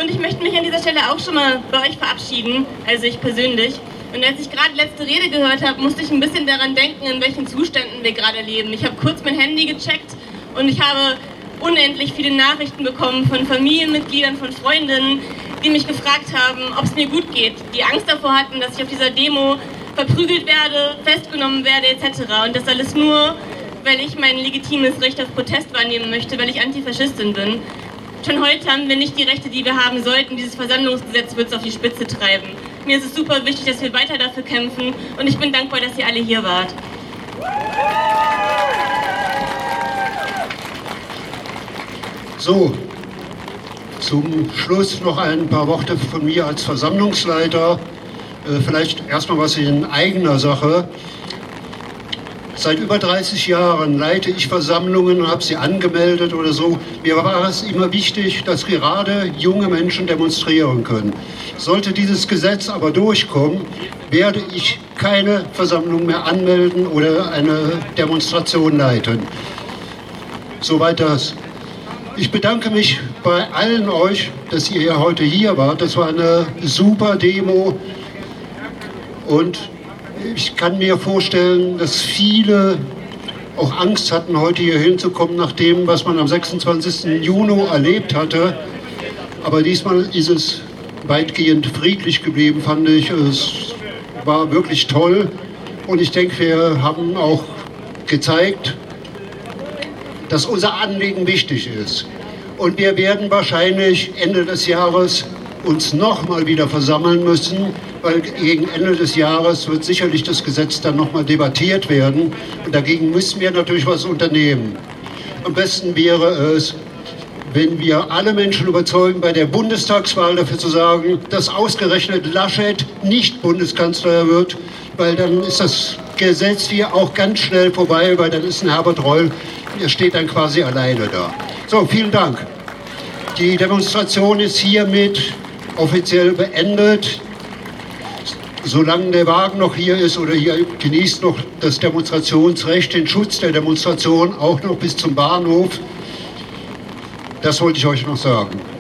und ich möchte mich an dieser Stelle auch schon mal bei euch verabschieden, also ich persönlich. Und als ich gerade letzte Rede gehört habe, musste ich ein bisschen daran denken, in welchen Zuständen wir gerade leben. Ich habe kurz mein Handy gecheckt und ich habe unendlich viele Nachrichten bekommen von Familienmitgliedern, von Freundinnen, die mich gefragt haben, ob es mir gut geht, die Angst davor hatten, dass ich auf dieser Demo verprügelt werde, festgenommen werde etc. Und das alles nur, weil ich mein legitimes Recht auf Protest wahrnehmen möchte, weil ich Antifaschistin bin. Schon heute haben wir nicht die Rechte, die wir haben sollten. Dieses Versammlungsgesetz wird es auf die Spitze treiben. Mir ist es super wichtig, dass wir weiter dafür kämpfen und ich bin dankbar, dass ihr alle hier wart. So, zum Schluss noch ein paar Worte von mir als Versammlungsleiter. Vielleicht erstmal was in eigener Sache. Seit über 30 Jahren leite ich Versammlungen und habe sie angemeldet oder so. Mir war es immer wichtig, dass gerade junge Menschen demonstrieren können. Sollte dieses Gesetz aber durchkommen, werde ich keine Versammlung mehr anmelden oder eine Demonstration leiten. Soweit das. Ich bedanke mich bei allen euch, dass ihr heute hier wart. Das war eine super Demo und ich kann mir vorstellen, dass viele auch Angst hatten, heute hier hinzukommen, nach dem, was man am 26. Juni erlebt hatte. Aber diesmal ist es weitgehend friedlich geblieben, fand ich. Es war wirklich toll. Und ich denke, wir haben auch gezeigt, dass unser Anliegen wichtig ist. Und wir werden wahrscheinlich Ende des Jahres uns nochmal wieder versammeln müssen, weil gegen Ende des Jahres wird sicherlich das Gesetz dann nochmal debattiert werden. Und dagegen müssen wir natürlich was unternehmen. Am besten wäre es, wenn wir alle Menschen überzeugen, bei der Bundestagswahl dafür zu sorgen, dass ausgerechnet Laschet nicht Bundeskanzler wird, weil dann ist das Gesetz hier auch ganz schnell vorbei, weil dann ist ein Herbert Reul, der steht dann quasi alleine da. So, vielen Dank. Die Demonstration ist hiermit offiziell beendet. Solange der Wagen noch hier ist oder hier genießt noch das Demonstrationsrecht, den Schutz der Demonstration auch noch bis zum Bahnhof. Das wollte ich euch noch sagen.